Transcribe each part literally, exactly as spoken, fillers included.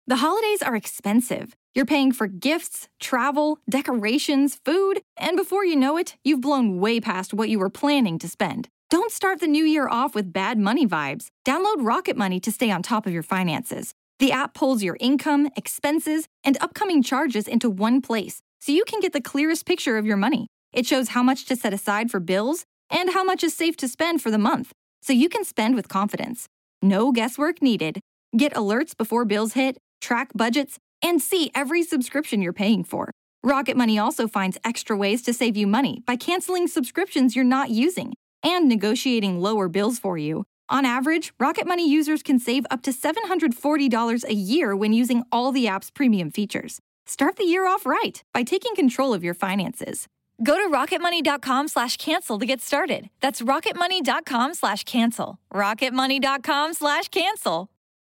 The holidays are expensive. You're paying for gifts, travel, decorations, food, and before you know it, you've blown way past what you were planning to spend. Don't start the new year off with bad money vibes. Download Rocket Money to stay on top of your finances. The app pulls your income, expenses, and upcoming charges into one place, so you can get the clearest picture of your money. It shows how much to set aside for bills and how much is safe to spend for the month, so you can spend with confidence. No guesswork needed. Get alerts before bills hit, track budgets, and see every subscription you're paying for. Rocket Money also finds extra ways to save you money by canceling subscriptions you're not using and negotiating lower bills for you. On average, Rocket Money users can save up to seven hundred forty dollars a year when using all the app's premium features. Start the year off right by taking control of your finances. Go to rocketmoney.com slash cancel to get started. That's rocketmoney.com slash cancel. rocketmoney.com slash cancel.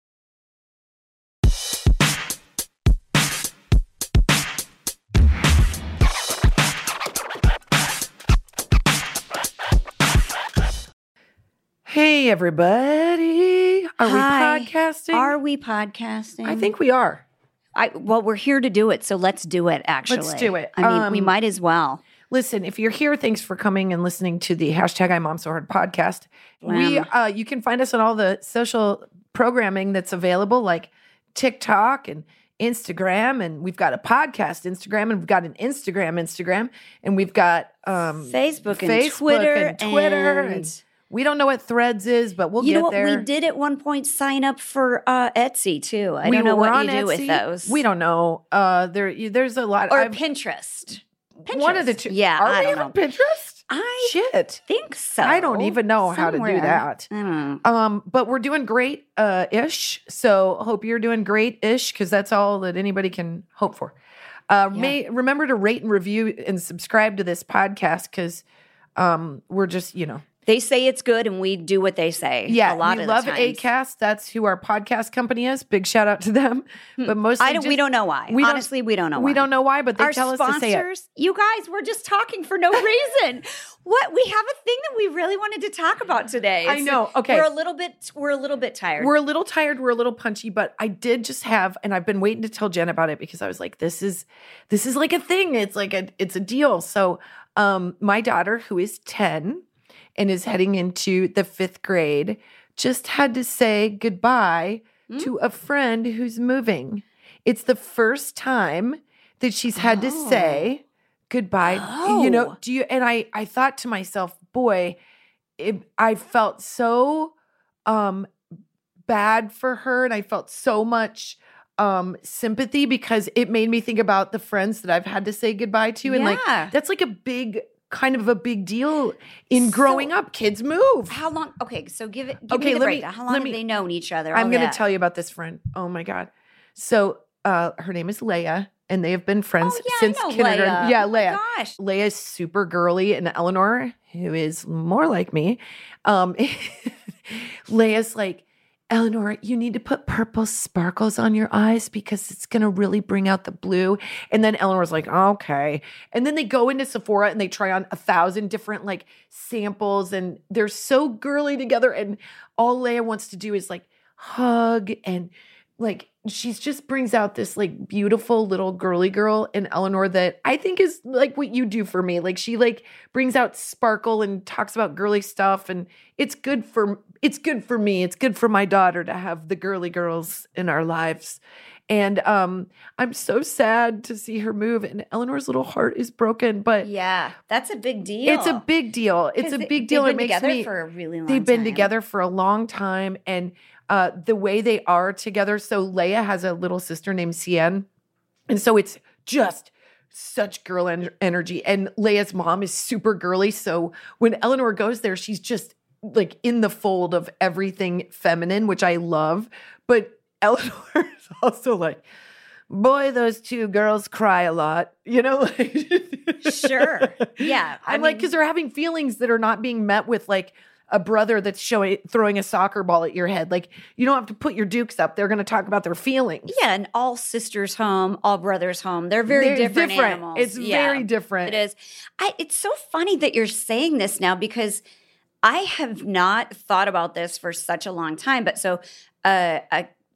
Hey, everybody. Are Hi. we podcasting? Are we podcasting? I think we are. I well, we're here to do it, so let's do it, actually. Let's do it. I mean, Um, we might as well. Listen, if you're here, thanks for coming and listening to the hashtag I'm Mom So Hard podcast. We, Wow. uh, you can find us on all the social programming that's available, like TikTok and Instagram, and we've got a podcast Instagram, and we've got an Instagram Instagram, and we've got um, Facebook and Facebook Twitter and Twitter, and- and we don't know what Threads is, but we'll You get know what? there. We did at one point sign up for uh, Etsy, too. I We don't know were what on you do with Etsy. those. We don't know. Uh, there, you- there's a lot. Or I've- Pinterest. Pinterest. One of the two. Yeah, Are I we don't on know. Pinterest? I Shit. think so. I don't even know how to do Somewhere. that. I don't know. Um, but we're doing great uh ish. So hope you're doing great ish, because that's all that anybody can hope for. Uh Yeah. may remember to rate and review and subscribe to this podcast, because um we're just, you know. They say it's good, and we do what they say. Yeah, a lot we of love the times. Acast. That's who our podcast company is. Big shout out to them. But mostly I don't. we just- don't know why. we don't- Honestly, we don't know. we why. don't know why, but they Our tell sponsors, us to say it. you guys, we're just talking for no reason. What we have a thing that we really wanted to talk about today. I know. Okay. we're a little bit we're a little bit tired. We're a little tired. We're a little punchy, but I did just have, and I've been waiting to tell Jen about it, because I was like, this is, this is like a thing. It's like a, it's a deal. So, um, my daughter, who is ten and is heading into the fifth grade, just had to say goodbye Mm. to a friend who's moving. It's the first time that she's had to Oh. say goodbye. You know, Oh. do you, and I, I thought to myself, boy, it, I felt so, um, bad for her, and I felt so much um sympathy, because it made me think about the friends that I've had to say goodbye to, and Yeah. like that's like a big kind of a big deal in growing So- up. Kids move. How long? Okay, so give it. Give Okay, me the let me- breakdown. How long let have me- they known each other? I'm All going to that? tell you about this friend. Oh my god. So uh her name is Leia, and they have been friends Oh, yeah, I since know kindergarten. Leia. Yeah, Oh my Leia. gosh. Leia's super girly, and Eleanor, who is more like me, um, Leia's like, Eleanor, you need to put purple sparkles on your eyes, because it's going to really bring out the blue. And then Eleanor's like, okay. And then they go into Sephora and they try on a thousand different like samples, and they're so girly together. And all Leia wants to do is like hug, and like she's just brings out this like beautiful little girly girl in Eleanor that I think is like what you do for me. Like she like brings out sparkle and talks about girly stuff, and it's good for it's good for me. It's good for my daughter to have the girly girls in our lives. And um I'm so sad to see her move, and Eleanor's little heart is broken, but Yeah, that's a big deal. it's a big deal. It's 'Cause a they- big deal. They've It been makes together me for a really long They've been time. together for a long time, and uh, the way they are together. So Leia has a little sister named Cian, and so it's just such girl en- energy. And Leia's mom is super girly, so when Eleanor goes there, she's just like in the fold of everything feminine, which I love. But Eleanor is also like, boy, those two girls cry a lot, you know? Like, Sure. Yeah. I I'm like, mean- because they're having feelings that are not being met with like a brother that's showing throwing a soccer ball at your head. Like, you don't have to put your dukes up. They're going to talk about their feelings. Yeah, and all sisters home, all brothers home. They're very They're different, animals. It's Yeah, very different. It is. I, it's so funny that you're saying this now, because I have not thought about this for such a long time. But so uh, a,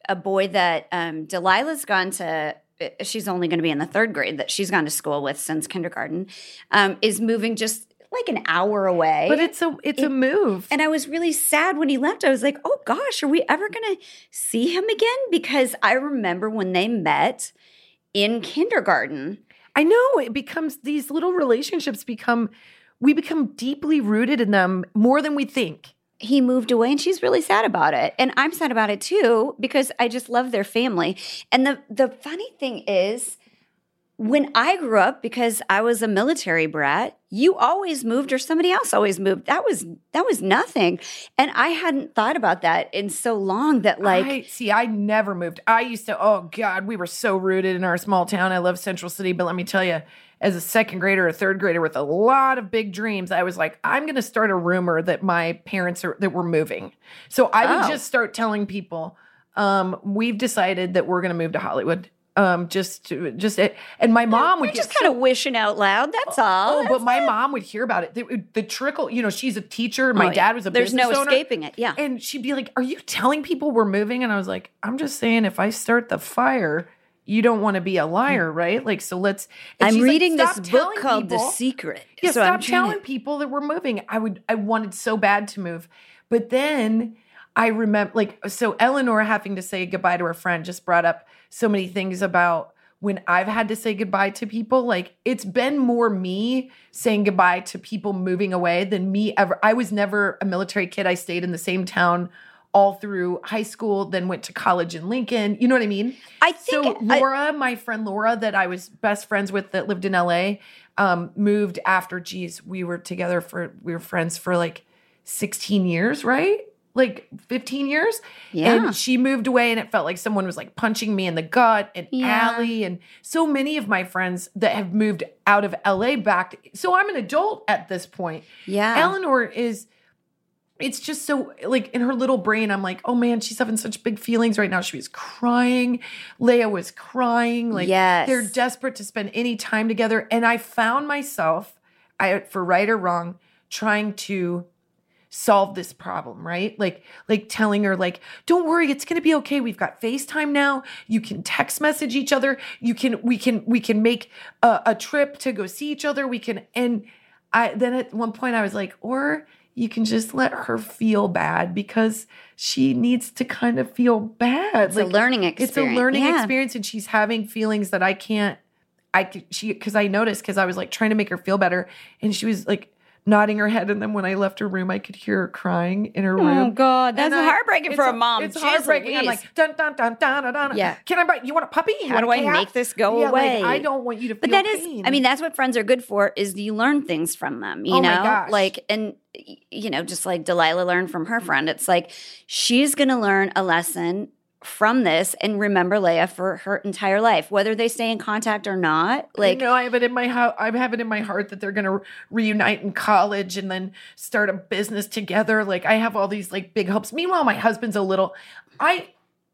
a boy that um, Delilah's gone to, she's only going to be in the third grade that she's gone to school with since kindergarten, um, is moving just like an hour away. But it's a it's It- a move. And I was really sad when he left. I was like, oh gosh, are we ever going to see him again? Because I remember when they met in kindergarten. I know it becomes these little relationships become we become deeply rooted in them more than we think. He moved away and she's really sad about it. And I'm sad about it too because I just love their family. And the the funny thing is, when I grew up, because I was a military brat, you always moved or somebody else always moved. That was that was nothing. And I hadn't thought about that in so long that like I, see, I never moved. I used to, oh God, we were so rooted in our small town. I love Central City, but let me tell you, as a second grader or third grader with a lot of big dreams, I was like, I'm going to start a rumor that my parents are, that we're moving. So I would Oh. just start telling people, um, we've decided that we're going to move to Hollywood. Um, just, to, just, it, and my mom would you're get just kind of wishing out loud. That's all. Oh, That's but my mom would hear about it. The, the trickle, you know, she's a teacher. My Oh, yeah. dad was a There's business no owner. escaping it. Yeah. And she'd be like, are you telling people we're moving? And I was like, I'm just saying if I start the fire, you don't want to be a liar, right? Like, so let's. and I'm she's like, reading this "Stop book telling called The people." Secret. Yeah, So stop I'm trying telling to- people that we're moving. I would, I wanted so bad to move. But then I remember, like, so Eleanor having to say goodbye to her friend just brought up so many things about when I've had to say goodbye to people. Like, it's been more me saying goodbye to people moving away than me ever. I was never a military kid. I stayed in the same town all through high school, then went to college in Lincoln. You know what I mean? I think So I- Laura, my friend Laura, that I was best friends with that lived in L A, um, moved after, geez, we were together for, we were friends for like sixteen years, right? Like fifteen years. Yeah. And she moved away and it felt like someone was like punching me in the gut, and Yeah. Allie and so many of my friends that have moved out of L A back. To, so I'm an adult at this point. Yeah. Eleanor is, it's just so like in her little brain, I'm like, oh man, she's having such big feelings right now. She was crying. Leia was crying. Like Yes. they're desperate to spend any time together. And I found myself, I for right or wrong, trying to solve this problem, right? Like, like telling her, like, don't worry, it's gonna be okay. We've got FaceTime now. You can text message each other. You can, we can, we can make a, a trip to go see each other. We can, and I then at one point I was like, or you can just let her feel bad because she needs to kind of feel bad. It's a learning experience. It's a learning Yeah. experience, and she's having feelings that I can't. I c- she because I noticed because I was like trying to make her feel better, and she was like nodding her head, and then when I left her room, I could hear her crying in her room. Oh God, that's And I- heartbreaking it's for a mom. It's Jeez heartbreaking. I'm Louise. like dun dun dun dun dun dun. Yeah. Can I buy? You want a puppy? You How want do a I cat? make this go Yeah, away? Like, I don't want you to feel But that is, pain. I mean, that's what friends are good for, is you learn things from them, you Oh know? my gosh. Like, and, y- you know, just like Delilah learned from her friend, it's like she's going to learn a lesson from this and remember Leia for her entire life, whether they stay in contact or not. Like, you know, I have it in my heart. I have it in my heart that they're going to reunite in college and then start a business together. Like, I have all these like big hopes. Meanwhile, my husband's a little. I,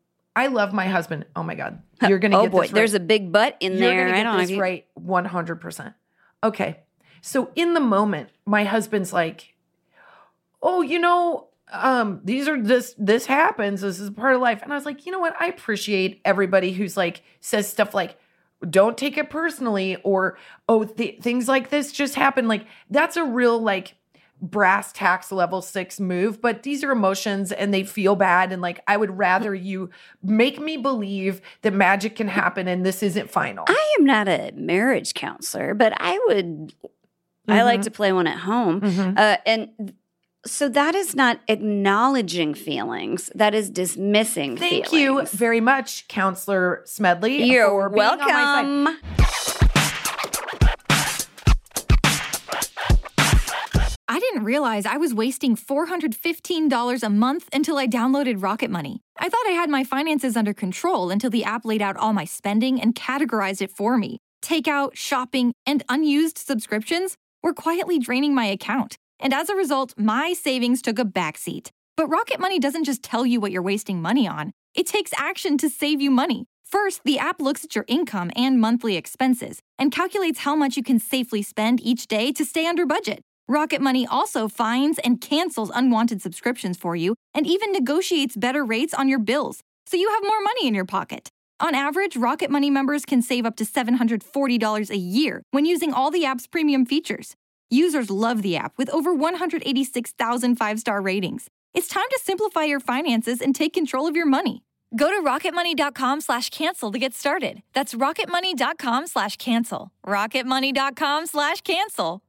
I love my husband. Oh my God, you're going to oh get boy, this right. there's a big butt in You're there. gonna I get don't know this if you- right one hundred percent. Okay. So in the moment, my husband's like, oh, you know, um, these are this, this happens. This is part of life. And I was like, you know what? I appreciate everybody who's like, says stuff like, don't take it personally, or, oh, th- things like this just happen. Like, that's a real like brass tacks level six move, but these are emotions and they feel bad. And like, I would rather you make me believe that magic can happen and this isn't final. I am not a marriage counselor, but I would, I like Mhm. to play one at home. Mhm. Uh, and so that is not acknowledging feelings. That is dismissing Thank feelings. you very much, Counselor Smedley. You're for being on my side. welcome. I didn't realize I was wasting four hundred fifteen dollars a month until I downloaded Rocket Money. I thought I had my finances under control until the app laid out all my spending and categorized it for me. Takeout, shopping, and unused subscriptions were quietly draining my account. And as a result, my savings took a backseat. But Rocket Money doesn't just tell you what you're wasting money on. It takes action to save you money. First, the app looks at your income and monthly expenses and calculates how much you can safely spend each day to stay under budget. Rocket Money also finds and cancels unwanted subscriptions for you and even negotiates better rates on your bills. so you have more money in your pocket. On average, Rocket Money members can save up to seven hundred forty dollars a year when using all the app's premium features. Users love the app with over one hundred eighty-six thousand five-star ratings. It's time to simplify your finances and take control of your money. Go to rocketmoney.com slash cancel to get started. That's rocketmoney.com slash cancel. rocketmoney.com slash cancel.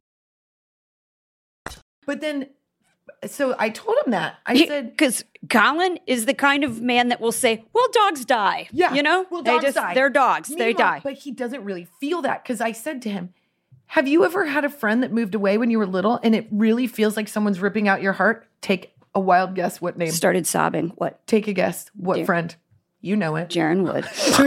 But then, so I told him that. I He- said, Because Colin is the kind of man that will say, well, dogs die. yeah, You know? well, they dogs just, die. They're dogs. They Meanwhile- die. But he doesn't really feel that because I said to him, have you ever had a friend that moved away when you were little and it really feels like someone's ripping out your heart? Take a wild guess. What name? Started sobbing. What? Take a guess. What Dear. friend? You know it. Jaron Wood.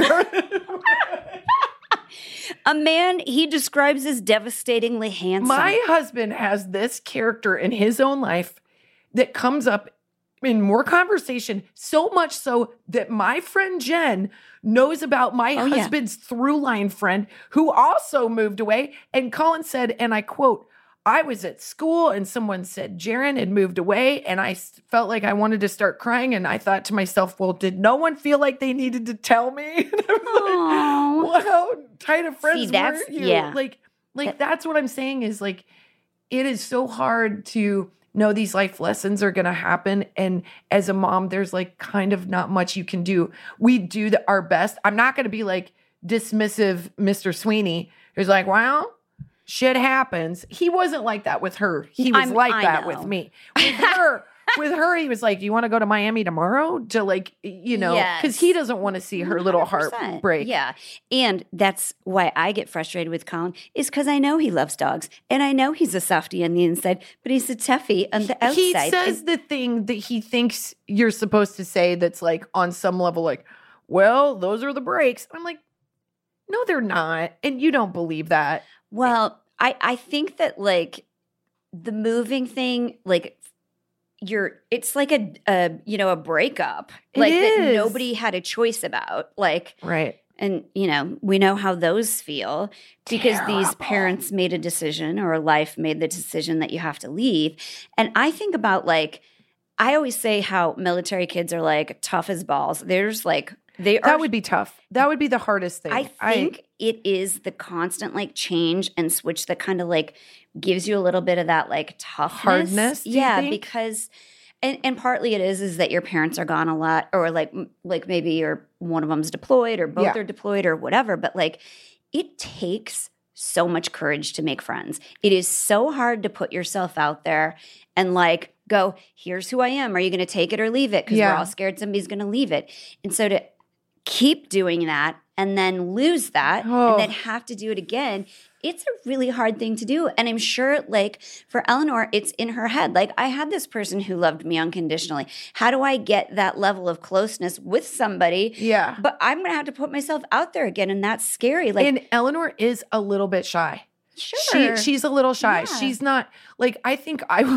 A man he describes as devastatingly handsome. My husband has this character in his own life that comes up in more conversation, so much so that my friend Jen knows about my Oh, yeah. husband's through line friend who also moved away. And Colin said, and I quote, I was at school and someone said Jaron had moved away and I s- felt like I wanted to start crying. And I thought to myself, well, did no one feel like they needed to tell me? And I Aw. was like, well, how tight of friends See, that's- were you? yeah. Like, like that's what I'm saying is like, it is so hard to know these life lessons are going to happen. And as a mom, there's like kind of not much you can do. We do the, our best. I'm not going to be like dismissive Mister Sweeney who's like, well, shit happens. He wasn't like that with her. He was I'm- like I that know. with me. With her, with her, he was like, "You want to go to Miami tomorrow?" To like, you know, because Yes. he doesn't want to see her little heart one hundred percent. break. Yeah. And that's why I get frustrated with Colin is because I know he loves dogs and I know he's a softie on the inside, but he's a toughie on the outside. He says And- the thing that he thinks you're supposed to say that's like on some level, like, well, those are the breaks. I'm like, no, they're not. And you don't believe that. well, I, I think that like the moving thing, like you're it's like a, a you know, a breakup. It Like that is. nobody had a choice about. Like Right. And, you know, we know how those feel because these Terrible. parents made a decision or life made the decision that you have to leave. And I think about like, I always say how military kids are like tough as balls. There's like, they are. That would be tough. That would be the hardest thing. I think it is the constant like change and switch that kind of like gives you a little bit of that like toughness. Hardness, do you yeah, think? because and and partly it is is that your parents are gone a lot or like m- like maybe you're one of them's deployed or both Yeah. are deployed or whatever, but like it takes so much courage to make friends. It is so hard to put yourself out there and like go, here's who I am. Are you going to take it or leave it? Because Yeah. we're all scared somebody's going to leave it. And so to keep doing that and then lose that Oh. and then have to do it again, it's a really hard thing to do. And I'm sure like for Eleanor, it's in her head. Like I had this person who loved me unconditionally. How do I get that level of closeness with somebody? Yeah. But I'm going to have to put myself out there again. And that's scary. Like, And Eleanor is a little bit shy. sure. She she's a little shy. Yeah. She's not like I think I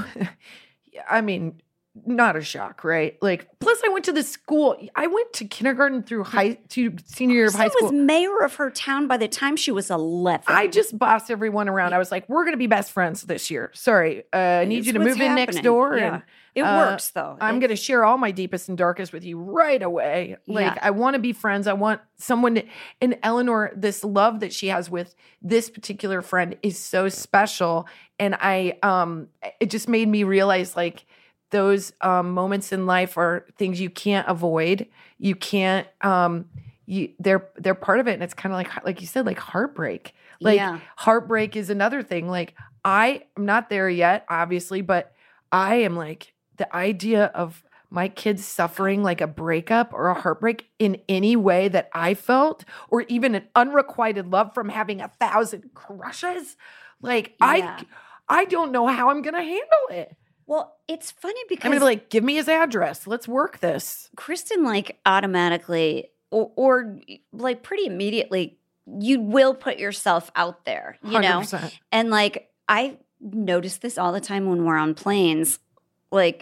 I mean not a shock, right? Like plus I went to the school. I went to kindergarten through high to senior year of She high school. was mayor of her town by the time she was eleven. I just bossed everyone around. I was like, "We're going to be best friends this year." Sorry, uh, I need It's you to what's move in next happening. door, Yeah. and It uh, works though. I'm It- going to share all my deepest and darkest with you right away. Like, Yeah. I want to be friends. I want someone to, and Eleanor, this love that she has with this particular friend is so special. And I, um, it just made me realize like those um, moments in life are things you can't avoid. You can't, um, you, they're, they're part of it. And it's kind of like, like you said, like heartbreak. Like Yeah. heartbreak is another thing. Like I am not there yet, obviously, but I am like the idea of my kids suffering like a breakup or a heartbreak in any way that I felt, or even an unrequited love from having a thousand crushes. Like Yeah. I, I don't know how I'm gonna handle it. Well, it's funny I'm because gonna be like, give me his address. Let's work this. Kristen, like automatically or, or like pretty immediately, you will put yourself out there, you one hundred know? percent. And like, I notice this all the time when we're on planes. Like,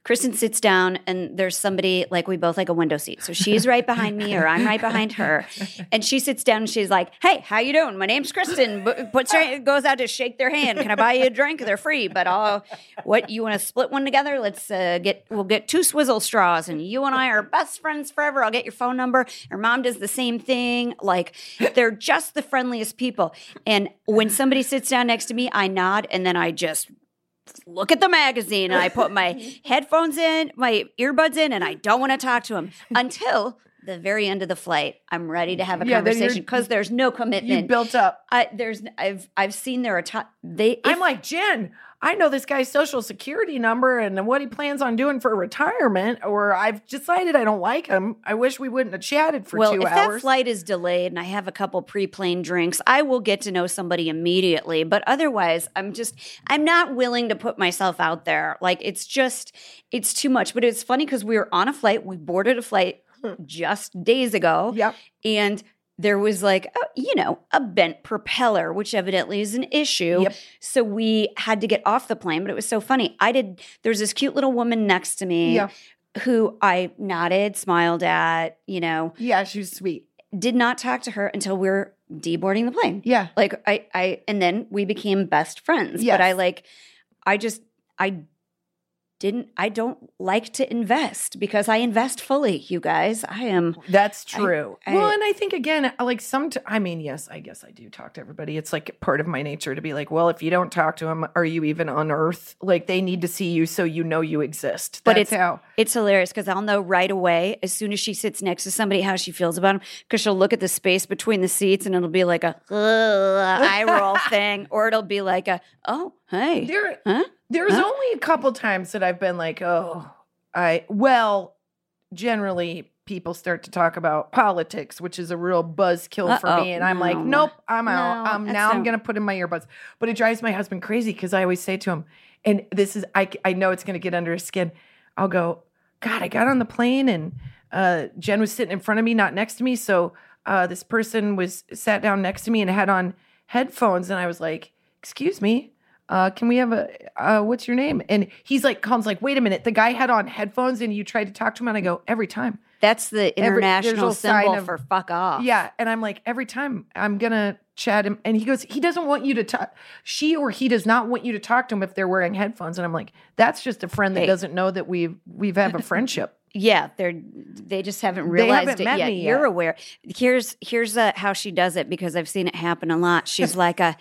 Kristen sits down and there's somebody, like we both like a window seat. So she's right behind me or I'm right behind her. And she sits down and she's like, hey, how you doing? My name's Kristen. Puts her, goes out to shake their hand. Can I buy you a drink? They're free. But I'll, what, you want to split one together? Let's uh, get, we'll get two swizzle straws and you and I are best friends forever. I'll get your phone number. Her mom does the same thing. Like they're just the friendliest people. And when somebody sits down next to me, I nod and then I just look at the magazine and I put my headphones in, my earbuds in, and I don't want to talk to him until the very end of the flight. I'm ready to have a Yeah, then conversation because there's no commitment. You built up. I, there's I've I've seen there are t- they. If, I'm like, Jen, I know this guy's social security number and what he plans on doing for retirement, or I've decided I don't like him. I wish we wouldn't have chatted for well, two if hours. that flight is delayed and I have a couple pre-plane drinks, I will get to know somebody immediately. But otherwise, I'm just I'm not willing to put myself out there. Like it's just it's too much. But it's funny because we were on a flight. We boarded a flight just days ago. Yep. And there was like, a, you know, a bent propeller, which evidently is an issue. Yep. So we had to get off the plane, but it was so funny. I did, there's this cute little woman next to me Yeah. who I nodded, smiled at, you know, Yeah, she was sweet. did not talk to her until we were deboarding the plane. Yeah. Like I, I, and then we became best friends. Yes. But I like, I just, I didn't, I don't like to invest because I invest fully, you guys. I am. That's true. I- well, and I think again, like some, t- I mean, yes, I guess I do talk to everybody. It's like part of my nature to be like, well, if you don't talk to them, are you even on earth? Like they need to see you so you know you exist. But That's it's how. it's hilarious because I'll know right away as soon as she sits next to somebody how she feels about them because she'll look at the space between the seats and it'll be like a "Ugh," eye roll thing, or it'll be like a oh hey There, huh? there's Huh? only a couple times that I've been like, oh, I, well, generally people start to talk about politics, which is a real buzzkill for Uh-oh, me. And I'm like, no. nope, I'm out. No, um, that's now I'm not- going to put in my earbuds. But it drives my husband crazy because I always say to him, and this is, I, I know it's going to get under his skin. I'll go, God, I got on the plane and uh, Jen was sitting in front of me, not next to me. So uh, this person was sat down next to me and had on headphones. And I was like, excuse me. Uh, can we have a, uh, what's your name? And he's like, Colin's like, wait a minute. The guy had on headphones and you tried to talk to him. And I go, every time. That's the Every- international there's a sign symbol of- for fuck off. Yeah. And I'm like, every time I'm going to chat him. And he goes, he doesn't want you to talk. She or he does not want you to talk to him if they're wearing headphones. And I'm like, that's just a friend that Hey. doesn't know that we've, we've have a friendship. Yeah, they're they just haven't realized haven't it met yet. me You're yet. aware. Here's here's uh, how she does it because I've seen it happen a lot. She's like a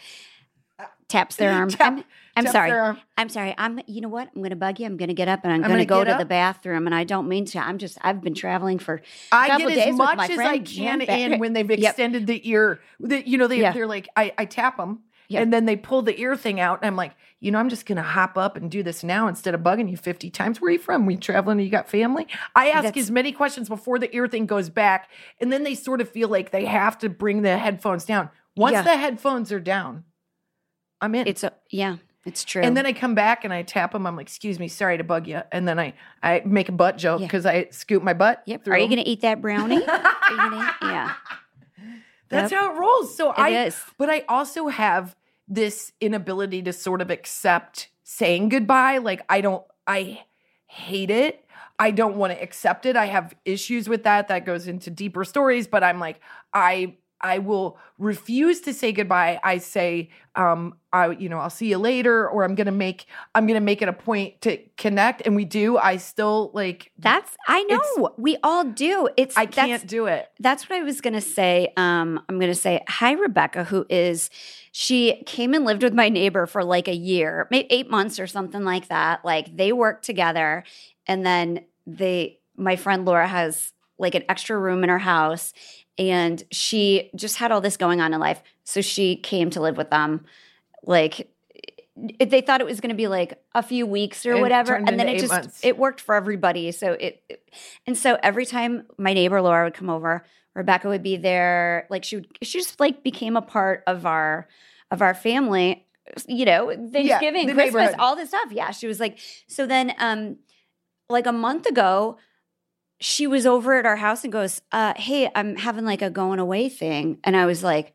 taps their arm. Tap- I'm, I'm taps sorry. their arm. I'm sorry. I'm. You know what? I'm going to bug you. I'm going to get up and I'm, I'm going to gonna go get to the up. bathroom. And I don't mean to. I'm just. I've been traveling for. a I couple get days as with much my as I friend can Jan in Beck- when they've Yep. extended the ear. The, you know, they, Yeah. they're like, I, I tap them. Yep. And then they pull the ear thing out. And I'm like, you know, I'm just going to hop up and do this now instead of bugging you fifty times. Where are you from? We traveling? You got family? I ask That's- as many questions before the ear thing goes back. And then they sort of feel like they have to bring the headphones down. Once Yeah. the headphones are down, I'm in. It's a yeah. It's true. And then I come back and I tap them. I'm like, excuse me, sorry to bug you. And then I, I make a butt joke Yeah. because I scoop my butt. Yep. through Are you 'em. going to eat that brownie? Are you gonna eat- Yeah. That's Yep. how it rolls. So I, is. but I also have this inability to sort of accept saying goodbye. Like I don't, I hate it. I don't want to accept it. I have issues with that. That goes into deeper stories, but I'm like, I, I will refuse to say goodbye. I say, um, I, you know, I'll see you later, or I'm gonna make, I'm gonna make it a point to connect, and we do. I still like. That's I know we all do. It's I that's- can't do it. That's what I was going to say. Um, I'm going to say hi, Rebecca, who is, she came and lived with my neighbor for like a year, maybe eight months or something like that. Like they worked together. And then they, my friend Laura has like an extra room in her house. And she just had all this going on in life. So she came to live with them. Like, it, they thought it was going to be like a few weeks or And it whatever, turned and then into it eight just months. it worked for everybody. So it, it- and so every time my neighbor Laura would come over, Rebecca would be there. Like she would, she just like became a part of our of our family. You know, Thanksgiving, the Christmas, neighborhood. all this stuff. Yeah, she was like. So then, um, like a month ago, she was over at our house and goes, uh, "Hey, I'm having like a going away thing," and I was like,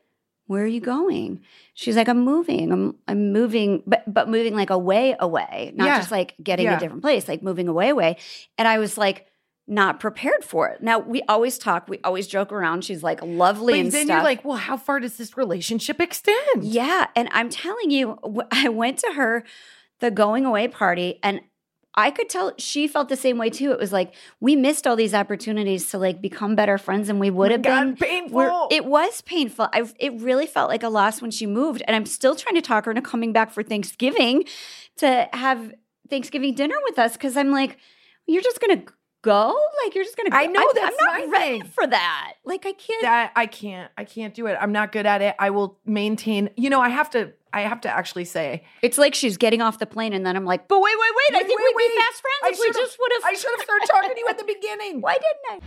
where are you going? She's like, I'm moving. I'm I'm moving, but but moving like away, away, not Yeah. just like getting Yeah. a different place, like moving away, away. And I was like, not prepared for it. Now we always talk, we always joke around. She's like lovely But and then stuff. you're like, well, how far does this relationship extend? Yeah. And I'm telling you, w- I went to her, the going away party, and I could tell she felt the same way too. It was like, we missed all these opportunities to like become better friends than we would have God, been. painful. We're- It was painful. I, it really felt like a loss when she moved. And I'm still trying to talk her into coming back for Thanksgiving to have Thanksgiving dinner with us. Cause I'm like, you're just going to go? Like, you're just going to go? I know, I'm, that's I'm not my ready thing. for that. Like, I can't. That I can't. I can't do it. I'm not good at it. I will maintain. You know, I have to. I have to actually say. It's like she's getting off the plane, and then I'm like, but wait, wait, wait. I Wait, think wait, we'd be wait. fast friends I if we should've- just would have. I should have started talking to you at the beginning. Why didn't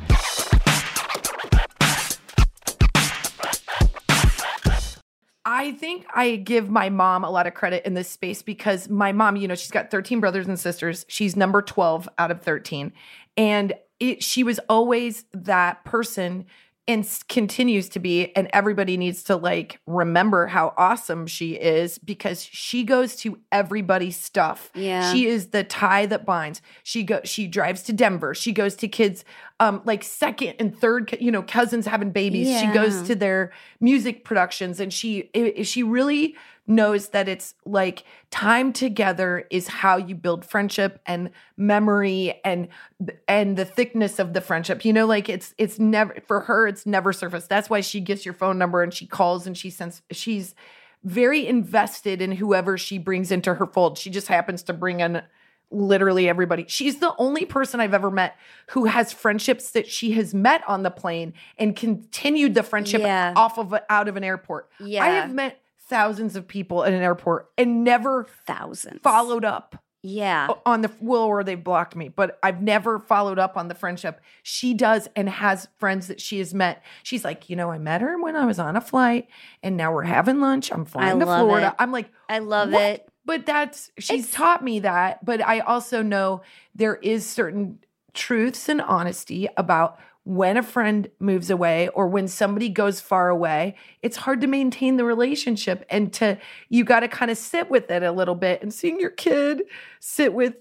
I? I think I give my mom a lot of credit in this space because my mom, you know, she's got thirteen brothers and sisters. She's number twelve out of thirteen. And it, she was always that person and s- continues to be. And everybody needs to like remember how awesome she is because she goes to everybody's stuff. Yeah. She is the tie that binds. She go, she drives to Denver. She goes to kids, um, like second and third, co- you know, cousins having babies. She goes Yeah. to their music productions, and she i- she really knows that it's like time together is how you build friendship and memory and and the thickness of the friendship. You know, like it's it's never for her. It's never surfaced. That's why she gets your phone number and she calls and she sends. She's very invested in whoever she brings into her fold. She just happens to bring in literally everybody. She's the only person I've ever met who has friendships that she has met on the plane and continued the friendship Yeah. off of a, out of an airport. Yeah. I have met thousands of people at an airport and never Thousands. followed up Yeah. on the well, or they've blocked me, but I've never followed up on the friendship. She does and has friends that she has met. She's like, you know, I met her when I was on a flight and now we're having lunch. I'm flying to love Florida. it. I'm like, I love what? it. But that's, she's It's- taught me that. But I also know there is certain truths and honesty about when a friend moves away or when somebody goes far away. It's hard to maintain the relationship and to, you got to kind of sit with it a little bit. And seeing your kid sit with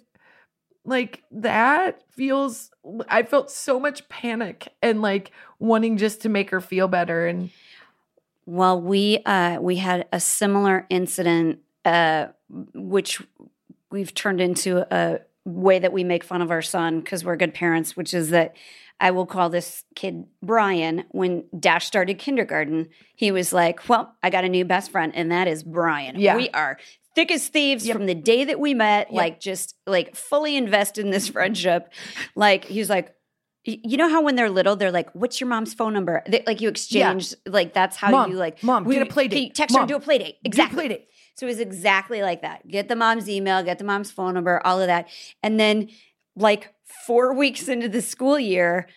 like that feels, I felt so much panic and like wanting just to make her feel better. And Well, we uh, we had a similar incident, uh, which we've turned into a way that we make fun of our son because we're good parents, which is that I will call this kid Brian. When Dash started kindergarten, he was like, well, I got a new best friend, and that is Brian. Yeah. We are thick as thieves Yep. from the day that we met, Yep. like just like fully invested in this friendship. Like he's like, y- you know how when they're little, they're like, what's your mom's phone number? They, like you exchange, like that's how Mom, you like, Mom, we- get a play can you date. text her Mom, and do a play date. do Exactly. play date. So it was exactly like that. Get the mom's email, get the mom's phone number, all of that. And then like four weeks into the school year,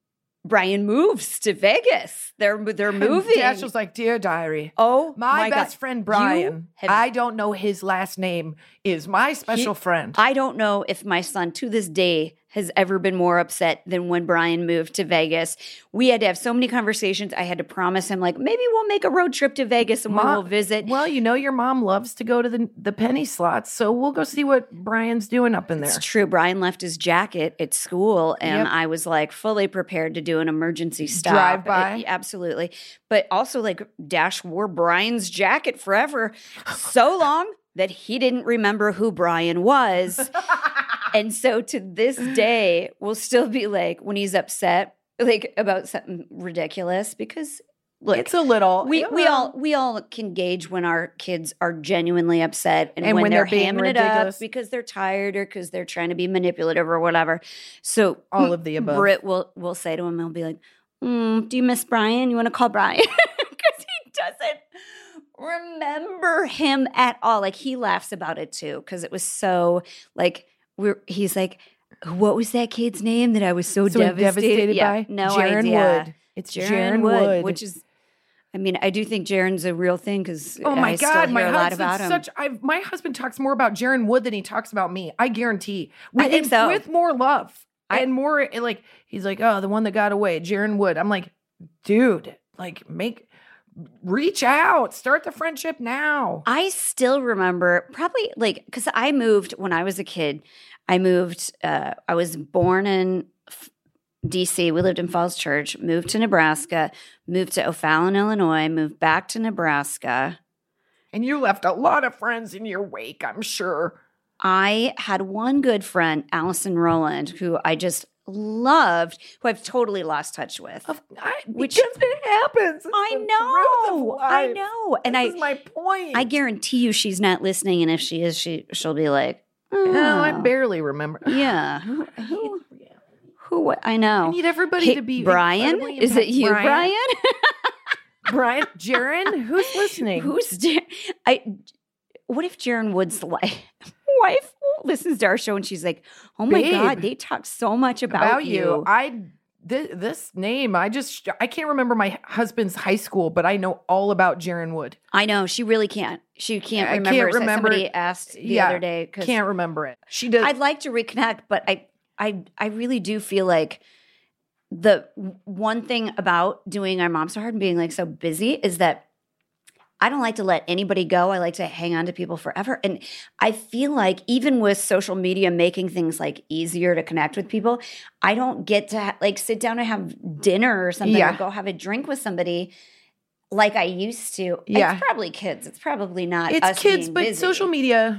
Brian moves to Vegas. They're they're moving. Dash was like, dear diary. oh My, my best God. friend You Brian, have- I don't know his last name, is my special friend. I don't know if my son to this day has ever been more upset than when Brian moved to Vegas. We had to have so many conversations. I had to promise him, like, maybe we'll make a road trip to Vegas and Mom- we'll visit. Well, you know, your mom loves to go to the, the penny slots, so we'll go see what Brian's doing up in there. It's true. Brian left his jacket at school, and Yep. I was like fully prepared to do an emergency stop. Drive-by? It- absolutely. But also, like, Dash wore Brian's jacket forever, so long that he didn't remember who Brian was. And so to this day, we'll still be like, when he's upset, like about something ridiculous, because look, It's a little. we you we know, all we all can gauge when our kids are genuinely upset and, And when, when they're, they're being hamming it ridiculous. up because they're tired or because they're trying to be manipulative or whatever. So all of the above. Britt will will say to him, he'll be like, mm, "Do you miss Brian? You want to call Brian?" Because he doesn't remember him at all. Like he laughs about it too because it was so like we're. He's like, "What was that kid's name that I was so, so devastated, devastated Yeah, by? No Jaron idea. Wood. It's Jaron Jaron Wood, Wood. which is, I mean, I do think Jaron's a real thing because Oh my I still God, hear my a lot husband's about him. such. I've, my husband talks more about Jaron Wood than he talks about me. I guarantee. I think and so. With more love I- and more like he's like, oh, the one that got away, Jaron Wood. I'm like, dude, like make reach out, start the friendship now. I still remember probably like, because I moved when I was a kid. I moved, uh, I was born in D C. We lived in Falls Church, moved to Nebraska, moved to O'Fallon, Illinois, moved back to Nebraska. And you left a lot of friends in your wake, I'm sure. I had one good friend, Allison Rowland, who I just loved, who I've totally lost touch with. Of, I, Which- because it happens. It's I the truth of know, I life. know. And this I, is my point. I guarantee you she's not listening. And if she is, she, she'll be like, Oh, I "Oh, barely remember. yeah. Who, who, who, I know. I need everybody Hey, to be Brian? incredibly Is it impact- you, Brian? Brian? Jaren? Who's listening? Who's Jar- I? What if Jaren Wood's like wife listens to our show and she's like, "Oh my Babe, god, they talk so much about, about you." you? I this, this name. I just I can't remember my husband's high school, but I know all about Jaren Wood. I know she really can't. She can't I remember. can't Is that remember- Somebody asked the Yeah, other day. 'Cause Can't remember it. She does. I'd like to reconnect, but I, I, I really do feel like the one thing about doing Our Moms So Hard and being like so busy is that I don't like to let anybody go. I like to hang on to people forever. And I feel like even with social media making things like easier to connect with people, I don't get to ha- like sit down and have dinner or something Yeah. or go have a drink with somebody like I used to. Yeah. It's probably kids. It's probably not it's us kids, being but busy. social media,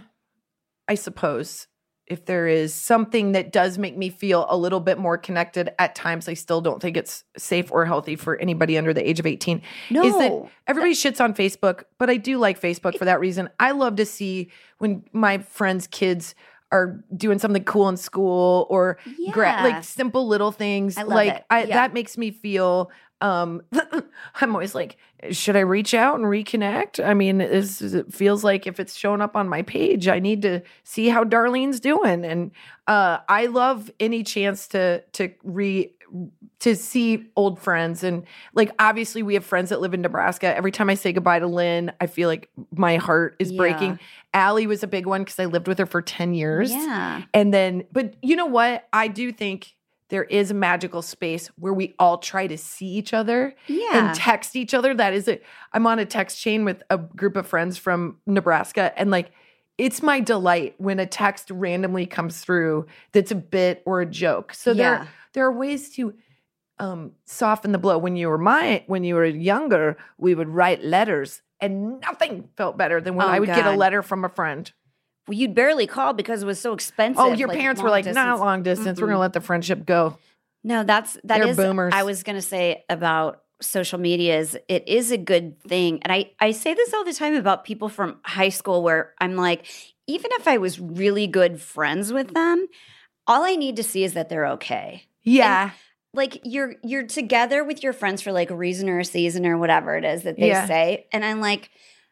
I suppose, if there is something that does make me feel a little bit more connected at times, I still don't think it's safe or healthy for anybody under the age of eighteen. No. Is that everybody shits on Facebook, but I do like Facebook for that reason. I love to see when my friends' kids are doing something cool in school or gra- Yeah. like simple little things. I love like it. I, Yeah. that makes me feel um I'm always like, should I reach out and reconnect? I mean, is, is it feels like if it's showing up on my page, I need to see how Darlene's doing. And uh I love any chance to to re to see old friends. And like obviously we have friends that live in Nebraska. Every time I say goodbye to Lynn, I feel like my heart is Yeah. breaking. Allie was a big one because I lived with her for ten years. Yeah. And then, but you know what? I do think there is a magical space where we all try to see each other Yeah. and text each other. That is it. I'm on a text chain with a group of friends from Nebraska, and like, it's my delight when a text randomly comes through that's a bit or a joke. So Yeah. there, there are ways to um, soften the blow. When you were my, when you were younger, we would write letters, and nothing felt better than when Oh, I would get a God. letter from a friend. Well, you'd barely call because it was so expensive. Oh, your parents were long like, not distance. long distance. We're Mm-mm. gonna let the friendship go. No, that's that They're is- boomers. I was gonna say about social media is it is a good thing, and I I say this all the time about people from high school where I'm like, even if I was really good friends with them, all I need to see is that they're okay. Yeah. Like you're you're together with your friends for like a reason or a season or whatever it is that they Yeah. say, and I'm like,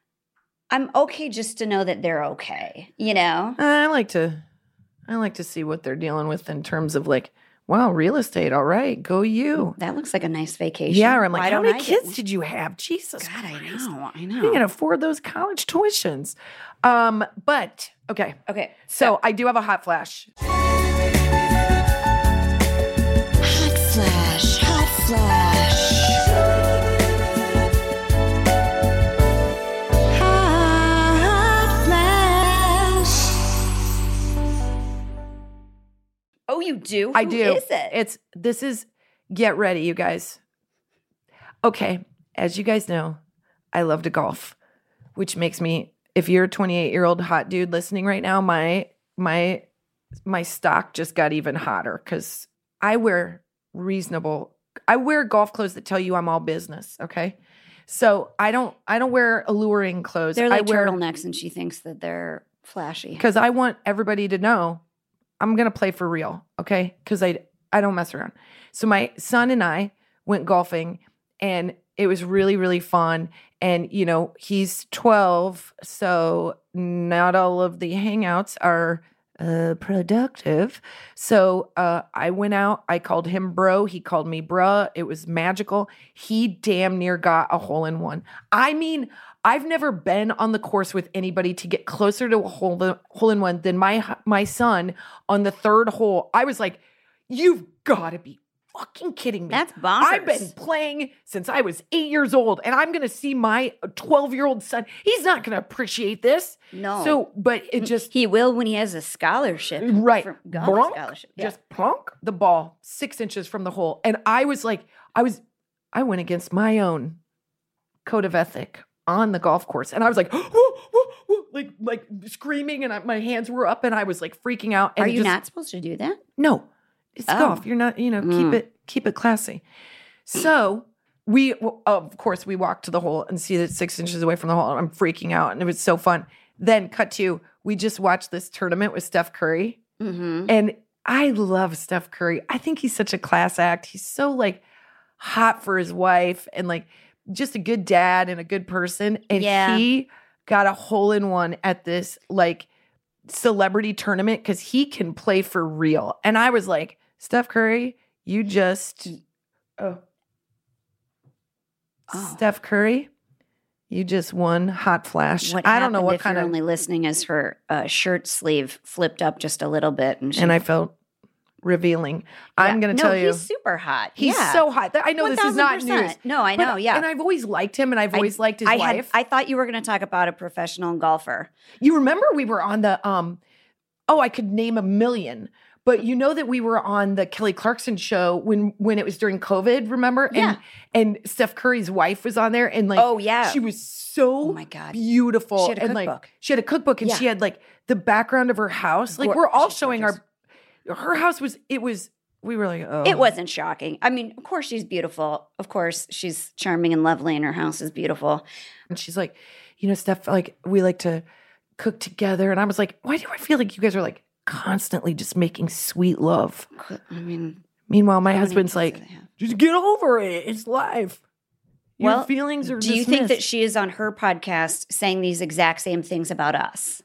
I'm okay just to know that they're okay, you know? I like to I like to see what they're dealing with in terms of like, wow, real estate, all right, go you. That looks like a nice vacation. Yeah, or I'm like, Why how don't many I get kids one? did you have? Jesus God, I Christ. know, I You know. can afford those college tuitions. Um, but okay. Okay, So I do have a hot flash. Hot flash, hot flash. Hot flash. oh, you do? I Who do. is it? It's this is get ready, you guys. Okay, as you guys know, I love to golf, which makes me, if you're a twenty-eight-year-old hot dude listening right now, my my my stock just got even hotter because I wear reasonable. I wear golf clothes that tell you I'm all business. Okay, so I don't I don't wear alluring clothes. They're like I wear turtlenecks, and she thinks that they're flashy. because I want everybody to know I'm gonna play for real, okay? Because I I don't mess around. So my son and I went golfing, and it was really really fun. And you know he's twelve, so not all of the hangouts are uh, productive. So uh, I went out. I called him bro. He called me bruh. It was magical. He damn near got a hole in one. I mean, I've never been on the course with anybody to get closer to a hole, hole in one than my my son on the third hole. I was like, you've got to be fucking kidding me? That's bonkers. I've been playing since I was eight years old, and I'm going to see my twelve-year-old son. He's not going to appreciate this. No. So, but it just, He will when he has a scholarship. right. For golf Bronk, scholarship. Yeah. just plonk the ball six inches from the hole. And I was like, I was, I went against my own code of ethic on the golf course. And I was like, whoo, whoo, whoo, like, like screaming, and I, my hands were up, and I was like freaking out. And Are it you just- not supposed to do that? No, it's Oh. golf. You're not, you know, keep Mm. it, keep it classy. So we, well, of course, we walked to the hole and see that it's six inches away from the hole. And I'm freaking out, and it was so fun. Then cut to, we just watched this tournament with Steph Curry. Mm-hmm. And I love Steph Curry. I think he's such a class act. He's so like hot for his wife, and like just a good dad and a good person. And Yeah. he got a hole in one at this like celebrity tournament because he can play for real. And I was like, Steph Curry, you just, oh, Oh. Steph Curry, you just won hot flash. What I don't know happened what if kind you're of, only listening is her uh, shirt sleeve flipped up just a little bit, and, she, and I felt revealing. I'm Yeah. going to no, tell you. he's super hot. He's yeah. so hot. I know this is not one thousand percent. news. No, I but- know. Yeah, And I've always liked him, and I've I- always liked his I wife. Had, I thought you were going to talk about a professional golfer. You remember we were on the, um, oh, I could name a million. But you know that we were on the Kelly Clarkson show when when it was during COVID, remember? Yeah. And and Steph Curry's wife was on there, and like, Oh, yeah. she was so Oh, my God. beautiful. She had a and like cookbook. she had a cookbook, and Yeah. she had like the background of her house. Like Gor- we're all she's showing gorgeous. our her house was it was we were like, oh, It wasn't shocking. I mean, of course she's beautiful. Of course she's charming and lovely, and her house is beautiful. And she's like, you know, Steph, like we like to cook together. And I was like, why do I feel like you guys are like constantly just making sweet love? I mean, Meanwhile, my how many husband's kids like, do they have? just get over it. It's life. Your Well, feelings are do you think that dismissed." she is on her podcast saying these exact same things about us?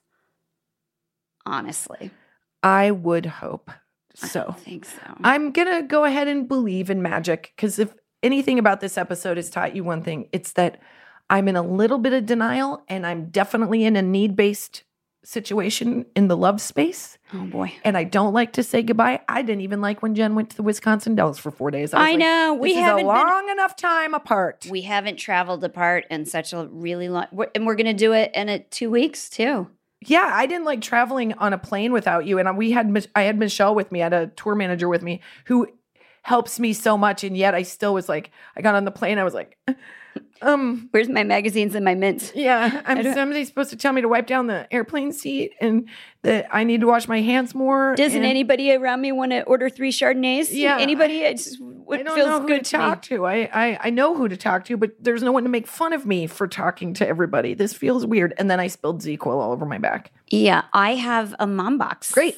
Honestly, I would hope I so. don't think so. I'm going to go ahead and believe in magic, because if anything about this episode has taught you one thing, it's that I'm in a little bit of denial, and I'm definitely in a need-based situation in the love space. Oh boy. And I don't like to say goodbye. I didn't even like when Jen went to the Wisconsin Dells for four days. was I like, know. This We is haven't a been- long enough time apart. We haven't traveled apart in such a really long, we're- and we're going to do it in a, two weeks too. yeah, I didn't like traveling on a plane without you. And we had Mich- I had Michelle with me. I had a tour manager with me who helps me so much. And yet I still was like, I got on the plane. I was like, um, Where's my magazines and my mints? yeah, I'm don't- somebody's supposed to tell me to wipe down the airplane seat, and that I need to wash my hands more. Doesn't and anybody around me want to order three Chardonnays? Yeah, Anybody? It's just I what don't feels know who good to to me. talk to. I, I I know who to talk to, but there's no one to make fun of me for talking to everybody. This feels weird. And then I spilled ZzzQuil all over my back. Yeah, I have a mom box. Great.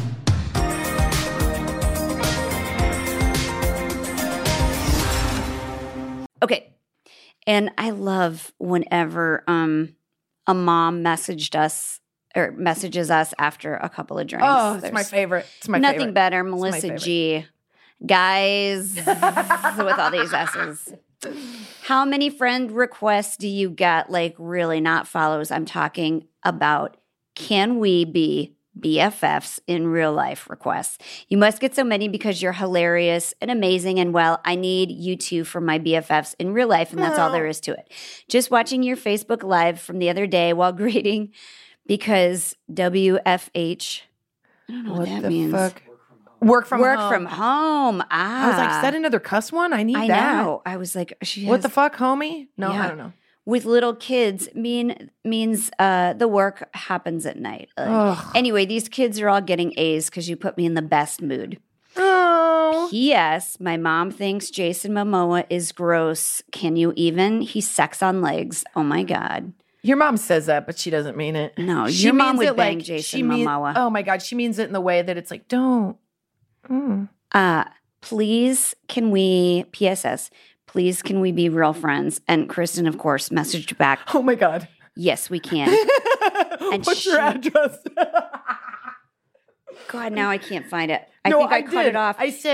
Okay. And I love whenever um a mom messaged us or messages us after a couple of drinks. Oh, it's my There's favorite. It's my nothing favorite. better. my Melissa favorite. G. Guys with all these S's. How many friend requests do you get? Like really not follows. I'm talking about can we be B F Fs in real life requests. You must get so many because you're hilarious and amazing. And well, I need you two for my B F Fs in real life. And that's all there is to it. Just watching your Facebook Live from the other day while greeting because W F H. I don't know what, What that the means. fuck? Work from Work home. from home. Ah. I was like, is that another cuss one? I need I that. know. I was like, she What has- the fuck, homie? No, Yeah. I don't know. with little kids mean means uh, the work happens at night. Like, Ugh. anyway, these kids are all getting A's because you put me in the best mood. Oh. P S. My mom thinks Jason Momoa is gross. Can you even? He's sex on legs. Oh my god. Your mom says that, but she doesn't mean it. No, She your mom means would it bang like- Jason she mean- Momoa. Oh my God. She means it in the way that it's like, don't. Mm. Uh, please, can we? P S S. Please, can we be real friends? And Kristen, of course, messaged back. Oh my God. Yes, we can. What's she- your address? God, now I can't find it. I no, think I, I cut did. it off. I said,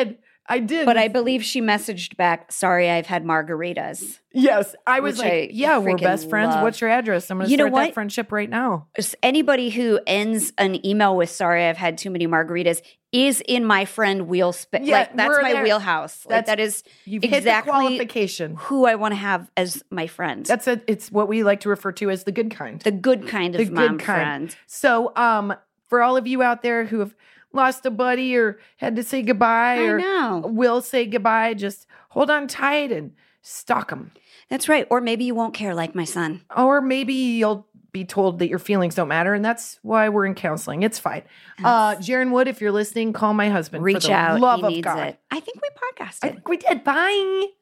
I did. But I believe she messaged back, sorry, I've had margaritas. yes, I was Which like, I yeah, we're freaking best friends. love. What's your address? I'm going to You know start that what? friendship right now. Just anybody who ends an email with, sorry, I've had too many margaritas is in my friend wheel space. Yeah, like, that's we're my there. wheelhouse. Like, That's- that is You've hit the exactly qualification. who I want to have as my friend. That's a, it's what we like to refer to as the good kind. the good kind The of mom good kind. friend. So, um, for all of you out there who have lost a buddy or had to say goodbye I or know. will say goodbye, just hold on tight and stalk them. That's right. Or maybe you won't care like my son. Or maybe you'll be told that your feelings don't matter, and that's why we're in counseling. It's fine. Uh, Jaron Wood, if you're listening, call my husband. Reach for the out. love he of needs God. it. I think we I podcasted. think we did. Bye.